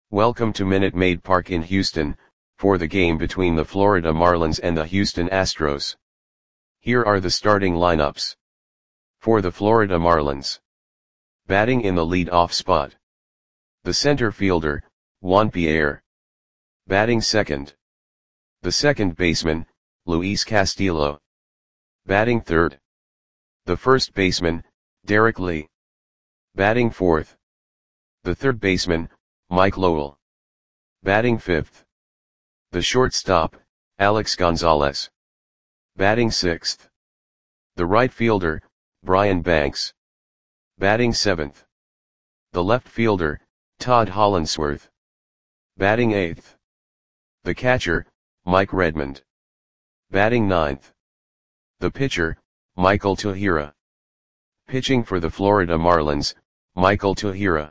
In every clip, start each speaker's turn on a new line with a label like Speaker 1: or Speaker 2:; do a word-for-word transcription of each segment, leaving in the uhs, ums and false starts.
Speaker 1: Welcome to Minute Maid Park in Houston, for the game between the Florida Marlins and the Houston Astros. Here are the starting lineups. For the Florida Marlins. Batting in the lead-off spot. The center fielder, Juan Pierre. Batting second. The second baseman, Luis Castillo. Batting third. The first baseman, Derek Lee. Batting fourth. The third baseman, Mike Lowell. Batting fifth. The shortstop, Alex Gonzalez. Batting sixth. The right fielder, Brian Banks. Batting seventh. The left fielder, Todd Hollandsworth. Batting eighth. The catcher, Mike Redmond. Batting ninth. The pitcher, Michael Tahira. Pitching for the Florida Marlins, Michael Tahira.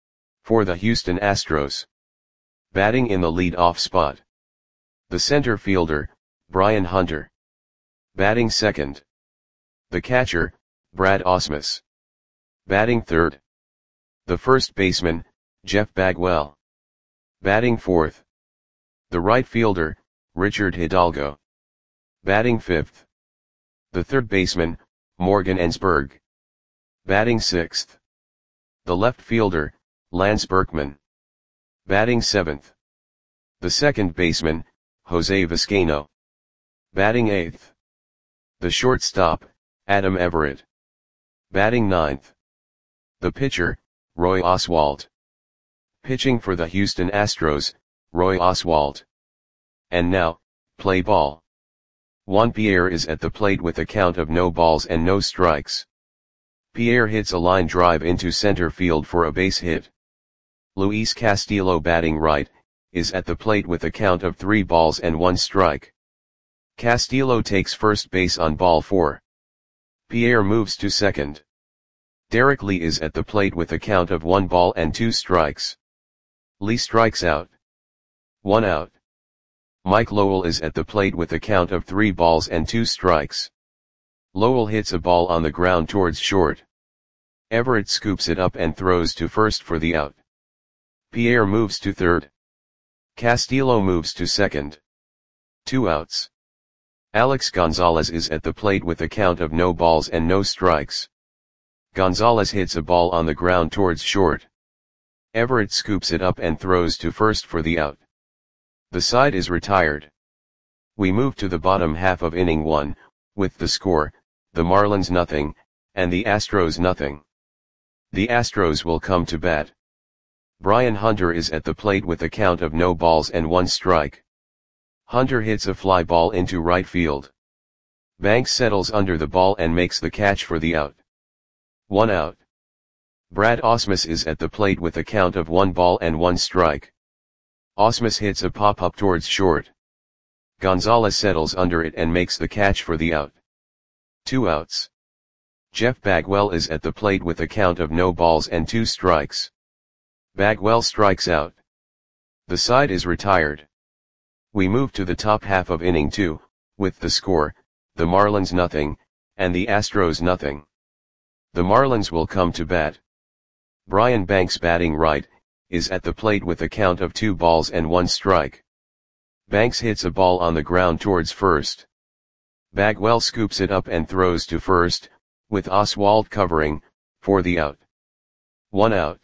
Speaker 1: For the Houston Astros. Batting in the lead-off spot. The center fielder, Brian Hunter. Batting second. The catcher, Brad Ausmus. Batting third. The first baseman, Jeff Bagwell. Batting fourth. The right fielder, Richard Hidalgo. Batting fifth. The third baseman, Morgan Ensberg. Batting sixth. The left fielder, Lance Berkman. Batting seventh. The second baseman, Jose Vizcaino. Batting eighth. The shortstop, Adam Everett. Batting ninth. The pitcher, Roy Oswalt. Pitching for the Houston Astros, Roy Oswalt. And now, play ball. Juan Pierre is at the plate with a count of no balls and no strikes. Pierre hits a line drive into center field for a base hit. Luis Castillo, batting right, is at the plate with a count of three balls and one strike. Castillo takes first base on ball four. Pierre moves to second. Derek Lee is at the plate with a count of one ball and two strikes. Lee strikes out. One out. Mike Lowell is at the plate with a count of three balls and two strikes. Lowell hits a ball on the ground towards short. Everett scoops it up and throws to first for the out. Pierre moves to third. Castillo moves to second. Two outs. Alex Gonzalez is at the plate with a count of no balls and no strikes. Gonzalez hits a ball on the ground towards short. Everett scoops it up and throws to first for the out. The side is retired. We move to the bottom half of inning one, with the score, the Marlins nothing, and the Astros nothing. The Astros will come to bat. Brian Hunter is at the plate with a count of no balls and one strike. Hunter hits a fly ball into right field. Banks settles under the ball and makes the catch for the out. One out. Brad Ausmus is at the plate with a count of one ball and one strike. Ausmus hits a pop-up towards short. Gonzalez settles under it and makes the catch for the out. Two outs. Jeff Bagwell is at the plate with a count of no balls and two strikes. Bagwell strikes out. The side is retired. We move to the top half of inning two, with the score, the Marlins nothing, and the Astros nothing. The Marlins will come to bat. Brian Banks, batting right, is at the plate with a count of two balls and one strike. Banks hits a ball on the ground towards first. Bagwell scoops it up and throws to first, with Oswalt covering, for the out. One out.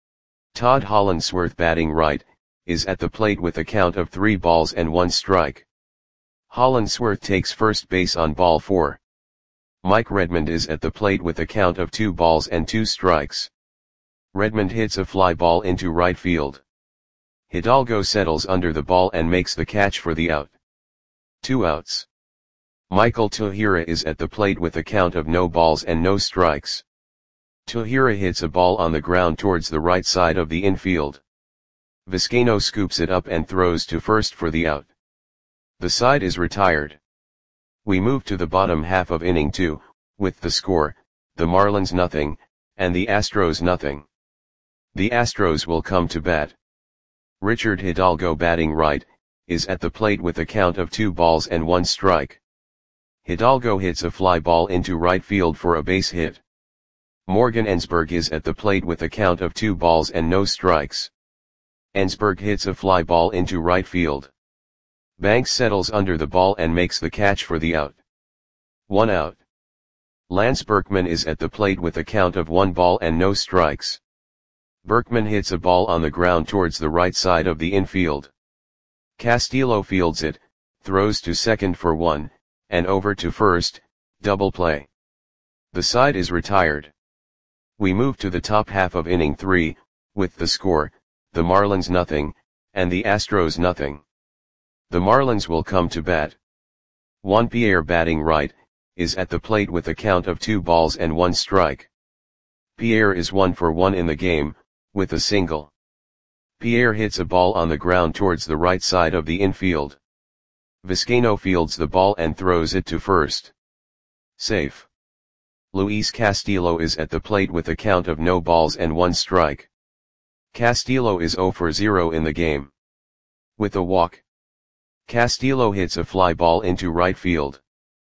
Speaker 1: Todd Hollandsworth, batting right, is at the plate with a count of three balls and one strike. Hollandsworth takes first base on ball four. Mike Redmond is at the plate with a count of two balls and two strikes. Redmond hits a fly ball into right field. Hidalgo settles under the ball and makes the catch for the out. Two outs. Michael Tahira is at the plate with a count of no balls and no strikes. Tahira hits a ball on the ground towards the right side of the infield. Vizcaino scoops it up and throws to first for the out. The side is retired. We move to the bottom half of inning two, with the score, the Marlins nothing, and the Astros nothing. The Astros will come to bat. Richard Hidalgo, batting right, is at the plate with a count of two balls and one strike. Hidalgo hits a fly ball into right field for a base hit. Morgan Ensberg is at the plate with a count of two balls and no strikes. Ensberg hits a fly ball into right field. Banks settles under the ball and makes the catch for the out. One out. Lance Berkman is at the plate with a count of one ball and no strikes. Berkman hits a ball on the ground towards the right side of the infield. Castillo fields it, throws to second for one, and over to first, double play. The side is retired. We move to the top half of inning three, with the score, the Marlins nothing, and the Astros nothing. The Marlins will come to bat. Juan Pierre, batting right, is at the plate with a count of two balls and one strike. Pierre is one for one in the game, with a single. Pierre hits a ball on the ground towards the right side of the infield. Vizcaino fields the ball and throws it to first. Safe. Luis Castillo is at the plate with a count of no balls and one strike. Castillo is zero for zero in the game. With a walk. Castillo hits a fly ball into right field.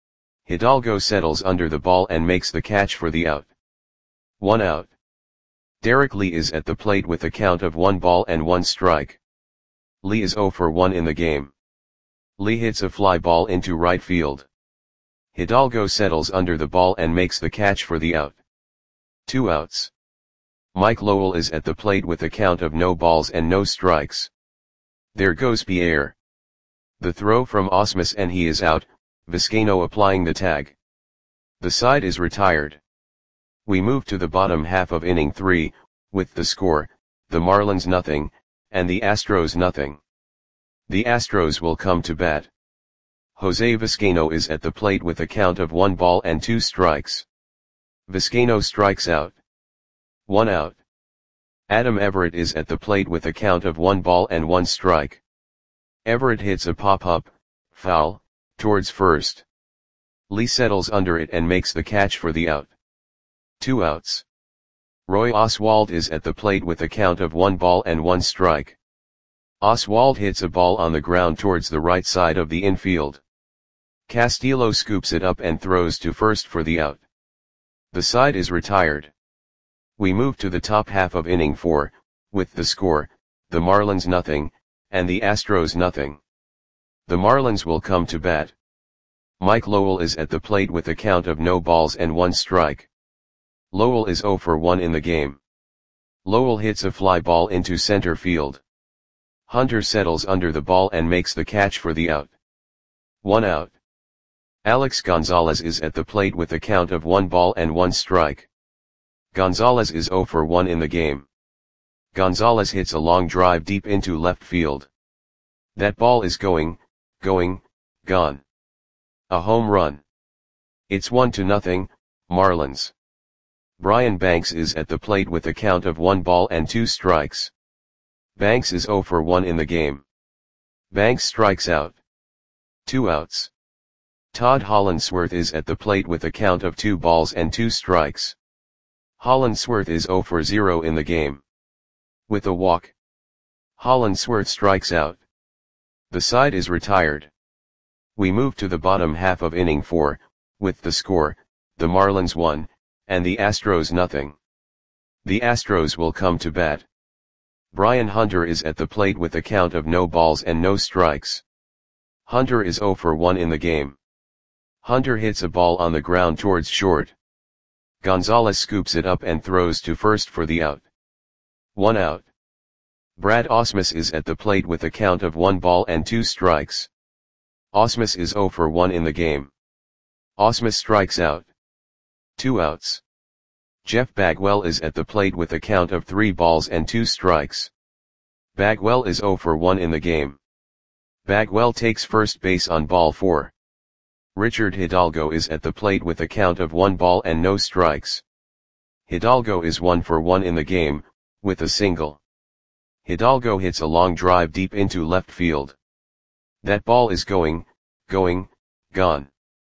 Speaker 1: Hidalgo settles under the ball and makes the catch for the out. One out. Derek Lee is at the plate with a count of one ball and one strike. Lee is zero for one in the game. Lee hits a fly ball into right field. Hidalgo settles under the ball and makes the catch for the out. Two outs. Mike Lowell is at the plate with a count of no balls and no strikes. There goes Pierre. The throw from Ausmus and he is out, Vizcaino applying the tag. The side is retired. We move to the bottom half of inning three, with the score, the Marlins nothing, and the Astros nothing. The Astros will come to bat. Jose Vizcaino is at the plate with a count of one ball and two strikes. Vizcaino strikes out. One out. Adam Everett is at the plate with a count of one ball and one strike. Everett hits a pop-up, foul, towards first. Lee settles under it and makes the catch for the out. Two outs. Roy Oswalt is at the plate with a count of one ball and one strike. Oswalt hits a ball on the ground towards the right side of the infield. Castillo scoops it up and throws to first for the out. The side is retired. We move to the top half of inning four, with the score, the Marlins nothing, and the Astros nothing. The Marlins will come to bat. Mike Lowell is at the plate with a count of no balls and one strike. Lowell is zero for one in the game. Lowell hits a fly ball into center field. Hunter settles under the ball and makes the catch for the out. One out. Alex Gonzalez is at the plate with a count of one ball and one strike. Gonzalez is zero for one in the game. Gonzalez hits a long drive deep into left field. That ball is going, going, gone. A home run. It's one to nothing, Marlins. Brian Banks is at the plate with a count of one ball and two strikes. Banks is zero for one in the game. Banks strikes out. Two outs. Todd Hollandsworth is at the plate with a count of two balls and two strikes. Hollandsworth is zero for zero in the game. With a walk. Hollandsworth strikes out. The side is retired. We move to the bottom half of inning four, with the score, the Marlins one, and the Astros nothing. The Astros will come to bat. Brian Hunter is at the plate with a count of no balls and no strikes. Hunter is zero for one in the game. Hunter hits a ball on the ground towards short. Gonzalez scoops it up and throws to first for the out. One out. Brad Ausmus is at the plate with a count of one ball and two strikes. Ausmus is zero for one in the game. Ausmus strikes out. Two outs. Jeff Bagwell is at the plate with a count of three balls and two strikes. Bagwell is zero for one in the game. Bagwell takes first base on ball four. Richard Hidalgo is at the plate with a count of one ball and no strikes. Hidalgo is one for one in the game, with a single. Hidalgo hits a long drive deep into left field. That ball is going, going, gone.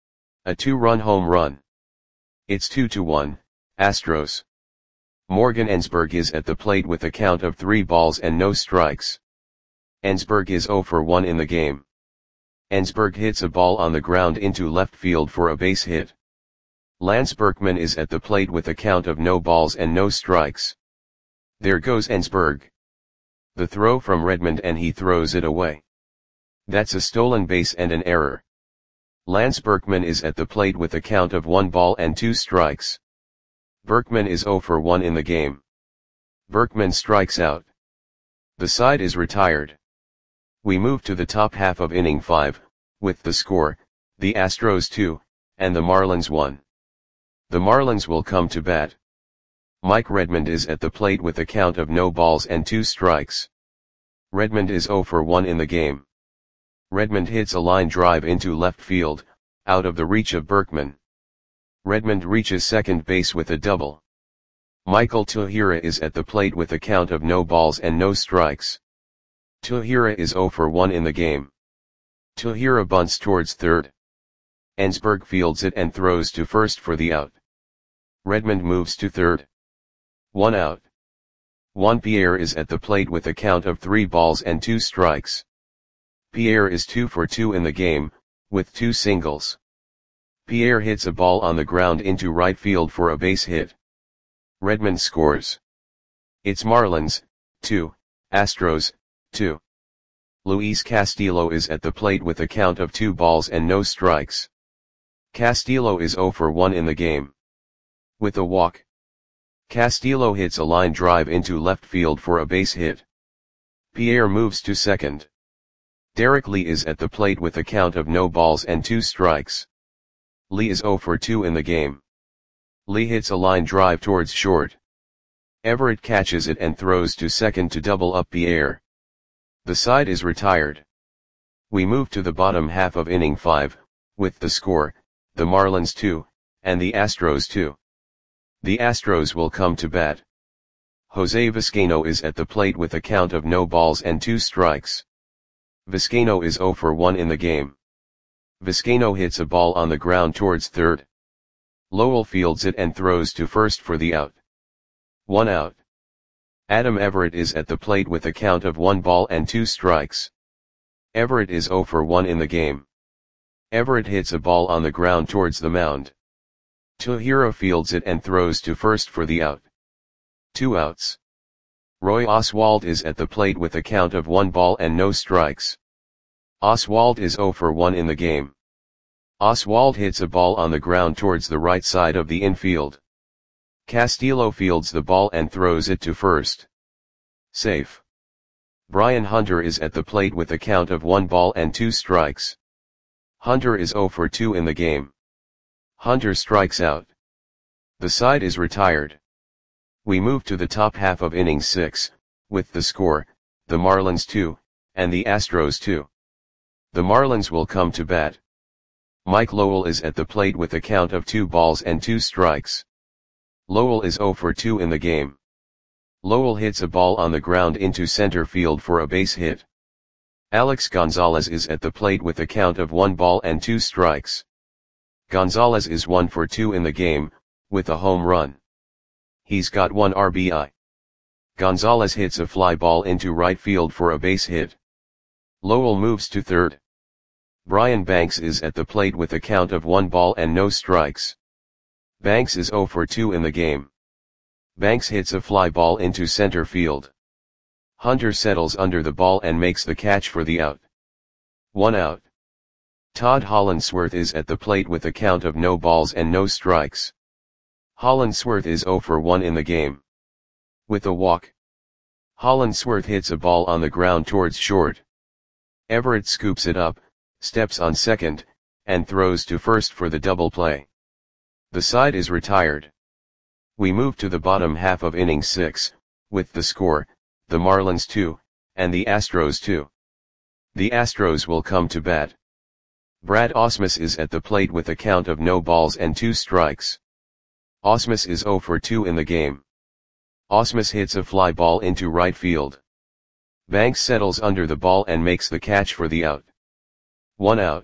Speaker 1: A two-run home run. It's two to one, Astros. Morgan Ensberg is at the plate with a count of three balls and no strikes. Ensberg is zero for one in the game. Ensberg hits a ball on the ground into left field for a base hit. Lance Berkman is at the plate with a count of no balls and no strikes. There goes Ensberg. The throw from Redmond and he throws it away. That's a stolen base and an error. Lance Berkman is at the plate with a count of one ball and two strikes. Berkman is zero for one in the game. Berkman strikes out. The side is retired. We move to the top half of inning five, with the score, the Astros two, and the Marlins one. The Marlins will come to bat. Mike Redmond is at the plate with a count of no balls and two strikes. Redmond is zero for one in the game. Redmond hits a line drive into left field, out of the reach of Berkman. Redmond reaches second base with a double. Michael Tuhira is at the plate with a count of no balls and no strikes. Tuhira is zero for one in the game. Tuhira bunts towards third. Ensberg fields it and throws to first for the out. Redmond moves to third. One out. Juan Pierre is at the plate with a count of three balls and two strikes. Pierre is two for two in the game, with two singles. Pierre hits a ball on the ground into right field for a base hit. Redmond scores. It's Marlins, two, Astros, two. Luis Castillo is at the plate with a count of two balls and no strikes. Castillo is zero for one in the game. With a walk. Castillo hits a line drive into left field for a base hit. Pierre moves to second. Derek Lee is at the plate with a count of no balls and two strikes. Lee is zero for two in the game. Lee hits a line drive towards short. Everett catches it and throws to second to double up Pierre. The side is retired. We move to the bottom half of inning five, with the score, the Marlins two, and the Astros two. The Astros will come to bat. Jose Vizcaino is at the plate with a count of no balls and two strikes. Vizcaino is zero for one in the game. Vizcaino hits a ball on the ground towards third. Lowell fields it and throws to first for the out. One out. Adam Everett is at the plate with a count of one ball and two strikes. Everett is zero for one in the game. Everett hits a ball on the ground towards the mound. Tuhira fields it and throws to first for the out. Two outs. Roy Oswalt is at the plate with a count of one ball and no strikes. Oswalt is zero for one in the game. Oswalt hits a ball on the ground towards the right side of the infield. Castillo fields the ball and throws it to first. Safe. Brian Hunter is at the plate with a count of one ball and two strikes. Hunter is zero for two in the game. Hunter strikes out. The side is retired. We move to the top half of inning six, with the score, the Marlins two, and the Astros two. The Marlins will come to bat. Mike Lowell is at the plate with a count of two balls and two strikes. Lowell is zero for two in the game. Lowell hits a ball on the ground into center field for a base hit. Alex Gonzalez is at the plate with a count of one ball and two strikes. Gonzalez is one for two in the game, with a home run. He's got one R B I. Gonzalez hits a fly ball into right field for a base hit. Lowell moves to third. Brian Banks is at the plate with a count of one ball and no strikes. Banks is zero for two in the game. Banks hits a fly ball into center field. Hunter settles under the ball and makes the catch for the out. One out. Todd Hollandsworth is at the plate with a count of no balls and no strikes. Hollandsworth is zero for one in the game. With a walk. Hollandsworth hits a ball on the ground towards short. Everett scoops it up, steps on second, and throws to first for the double play. The side is retired. We move to the bottom half of inning six, with the score, the Marlins two, and the Astros two. The Astros will come to bat. Brad Ausmus is at the plate with a count of no balls and two strikes. Ausmus is zero for two in the game. Ausmus hits a fly ball into right field. Banks settles under the ball and makes the catch for the out. One out.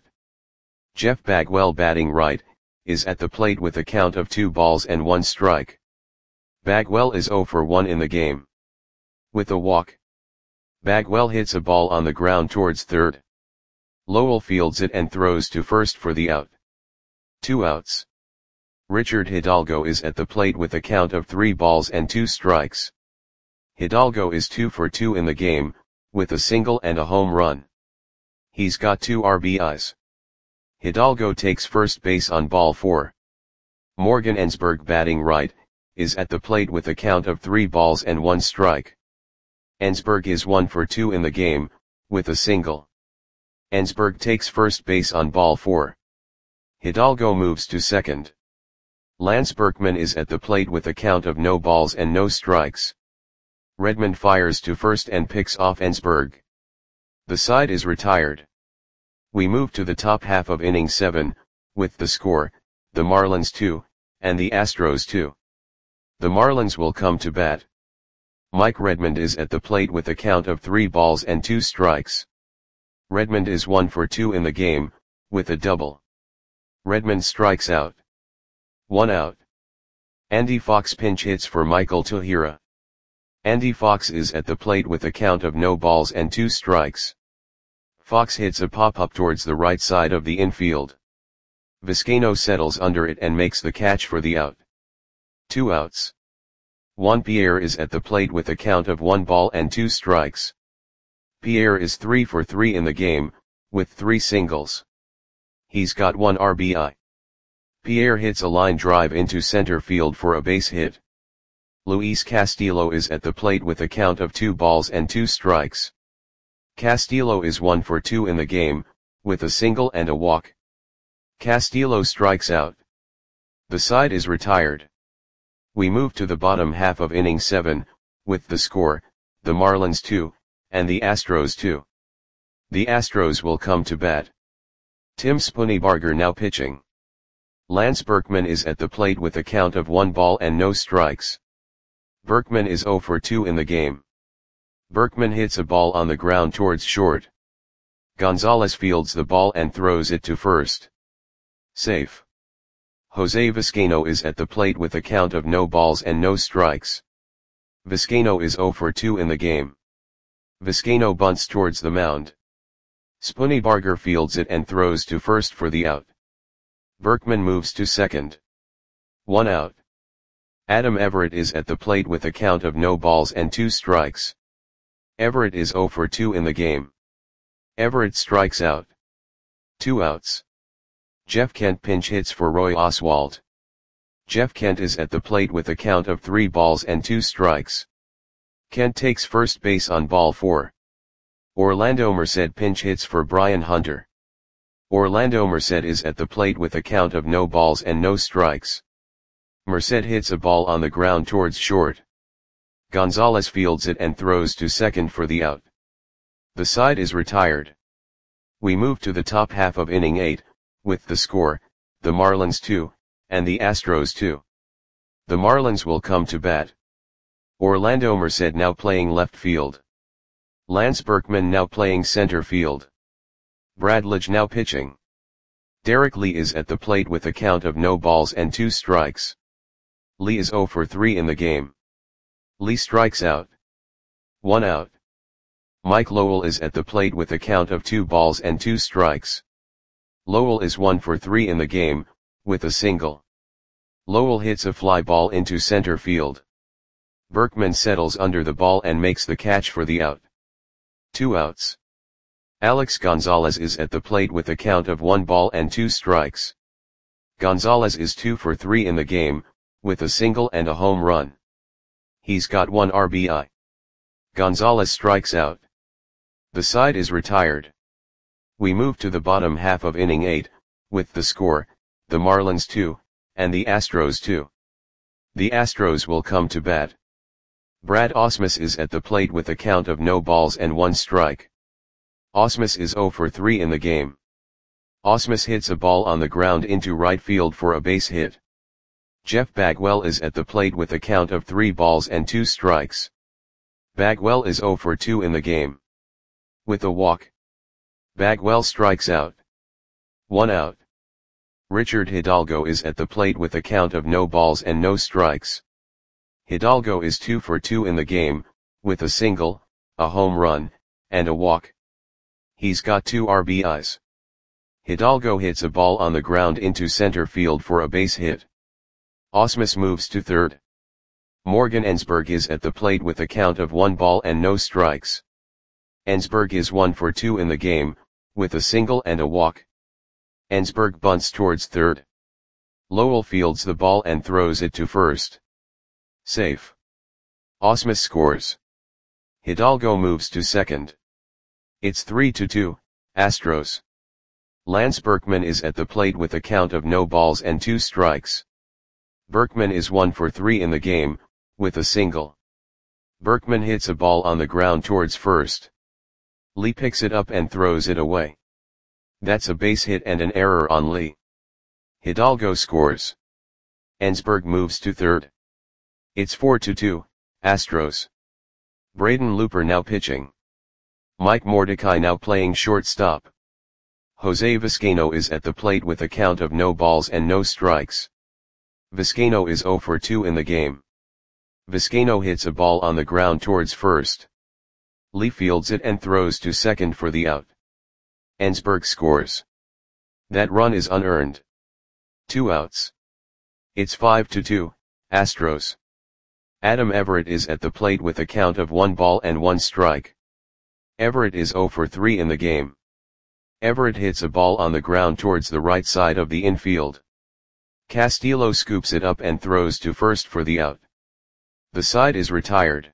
Speaker 1: Jeff Bagwell, batting right, is at the plate with a count of two balls and one strike. Bagwell is zero for one in the game. With a walk. Bagwell hits a ball on the ground towards third. Lowell fields it and throws to first for the out. Two outs. Richard Hidalgo is at the plate with a count of three balls and two strikes. Hidalgo is two for two in the game, with a single and a home run. He's got two R B Is. Hidalgo takes first base on ball four. Morgan Ensberg, batting right, is at the plate with a count of three balls and one strike. Ensberg is one for two in the game, with a single. Ensberg takes first base on ball four. Hidalgo moves to second. Lance Berkman is at the plate with a count of no balls and no strikes. Redmond fires to first and picks off Ensberg. The side is retired. We move to the top half of inning seven, with the score, the Marlins two, and the Astros two. The Marlins will come to bat. Mike Redmond is at the plate with a count of three balls and two strikes. Redmond is one for two in the game, with a double. Redmond strikes out. One out. Andy Fox pinch hits for Michael Tahira. Andy Fox is at the plate with a count of no balls and two strikes. Fox hits a pop-up towards the right side of the infield. Vizcaino settles under it and makes the catch for the out. Two outs. Juan Pierre is at the plate with a count of one ball and two strikes. Pierre is three for three in the game, with three singles. He's got one R B I. Pierre hits a line drive into center field for a base hit. Luis Castillo is at the plate with a count of two balls and two strikes. Castillo is one for two in the game, with a single and a walk. Castillo strikes out. The side is retired. We move to the bottom half of inning seven, with the score, the Marlins two, and the Astros two. The Astros will come to bat. Tim Spunnybarger now pitching. Lance Berkman is at the plate with a count of one ball and no strikes. Berkman is zero for two in the game. Berkman hits a ball on the ground towards short. Gonzalez fields the ball and throws it to first. Safe. Jose Vizcaino is at the plate with a count of no balls and no strikes. Vizcaino is zero for two in the game. Vizcaino bunts towards the mound. Spunnybarger fields it and throws to first for the out. Berkman moves to second. One out. Adam Everett is at the plate with a count of no balls and two strikes. Everett is zero for two in the game. Everett strikes out. Two outs. Jeff Kent pinch hits for Roy Oswalt. Jeff Kent is at the plate with a count of three balls and two strikes. Kent takes first base on ball four. Orlando Merced pinch hits for Brian Hunter. Orlando Merced is at the plate with a count of no balls and no strikes. Merced hits a ball on the ground towards short. Gonzalez fields it and throws to second for the out. The side is retired. We move to the top half of inning eight, with the score, the Marlins two, and the Astros two. The Marlins will come to bat. Orlando Merced now playing left field. Lance Berkman now playing center field. Brad Lidge now pitching. Derek Lee is at the plate with a count of no balls and two strikes. Lee is zero for three in the game. Lee strikes out. One out. Mike Lowell is at the plate with a count of two balls and two strikes. Lowell is one for three in the game, with a single. Lowell hits a fly ball into center field. Berkman settles under the ball and makes the catch for the out. Two outs. Alex Gonzalez is at the plate with a count of one ball and two strikes. Gonzalez is two for three in the game, with a single and a home run. He's got one R B I. Gonzalez strikes out. The side is retired. We move to the bottom half of inning eight, with the score, the Marlins two, and the Astros two. The Astros will come to bat. Brad Ausmus is at the plate with a count of no balls and one strike. Ausmus is zero for three in the game. Ausmus hits a ball on the ground into right field for a base hit. Jeff Bagwell is at the plate with a count of three balls and two strikes. Bagwell is zero for two in the game. With a walk. Bagwell strikes out. One out. Richard Hidalgo is at the plate with a count of no balls and no strikes. Hidalgo is two for two in the game, with a single, a home run, and a walk. He's got two R B Is. Hidalgo hits a ball on the ground into center field for a base hit. Ausmus moves to third. Morgan Ensberg is at the plate with a count of one ball and no strikes. Ensberg is one for two in the game, with a single and a walk. Ensberg bunts towards third. Lowell fields the ball and throws it to first. Safe. Ausmus scores. Hidalgo moves to second. It's three to two, Astros. Lance Berkman is at the plate with a count of no balls and two strikes. Berkman is one for three in the game, with a single. Berkman hits a ball on the ground towards first. Lee picks it up and throws it away. That's a base hit and an error on Lee. Hidalgo scores. Ensberg moves to third. It's four to two, Astros. Braden Looper now pitching. Mike Mordecai now playing shortstop. Jose Vizcaino is at the plate with a count of no balls and no strikes. Vizcaino is zero for two in the game. Vizcaino hits a ball on the ground towards first. Lee fields it and throws to second for the out. Ensberg scores. That run is unearned. Two outs. It's five to two, Astros. Adam Everett is at the plate with a count of one ball and one strike. Everett is zero for three in the game. Everett hits a ball on the ground towards the right side of the infield. Castillo scoops it up and throws to first for the out. The side is retired.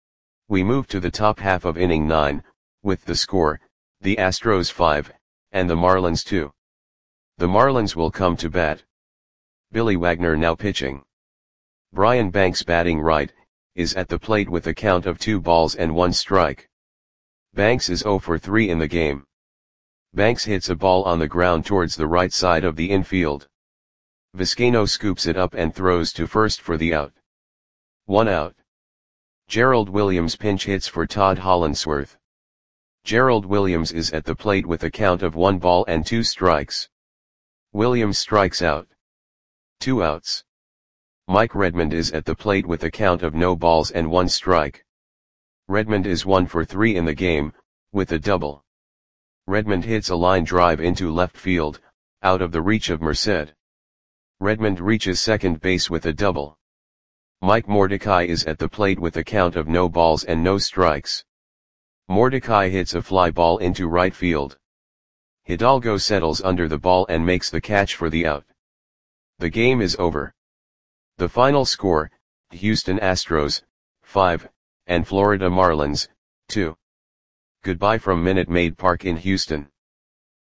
Speaker 1: We move to the top half of inning nine, with the score, the Astros five, and the Marlins two. The Marlins will come to bat. Billy Wagner now pitching. Brian Banks batting right, is at the plate with a count of two balls and one strike. Banks is zero for three in the game. Banks hits a ball on the ground towards the right side of the infield. Vizcaino scoops it up and throws to first for the out. One out. Gerald Williams pinch hits for Todd Hollandsworth. Gerald Williams is at the plate with a count of one ball and two strikes. Williams strikes out. Two outs. Mike Redmond is at the plate with a count of no balls and one strike. Redmond is one for three in the game, with a double. Redmond hits a line drive into left field, out of the reach of Merced. Redmond reaches second base with a double. Mike Mordecai is at the plate with a count of no balls and no strikes. Mordecai hits a fly ball into right field. Hidalgo settles under the ball and makes the catch for the out. The game is over. The final score, Houston Astros, five, and Florida Marlins, two. Goodbye from Minute Maid Park in Houston.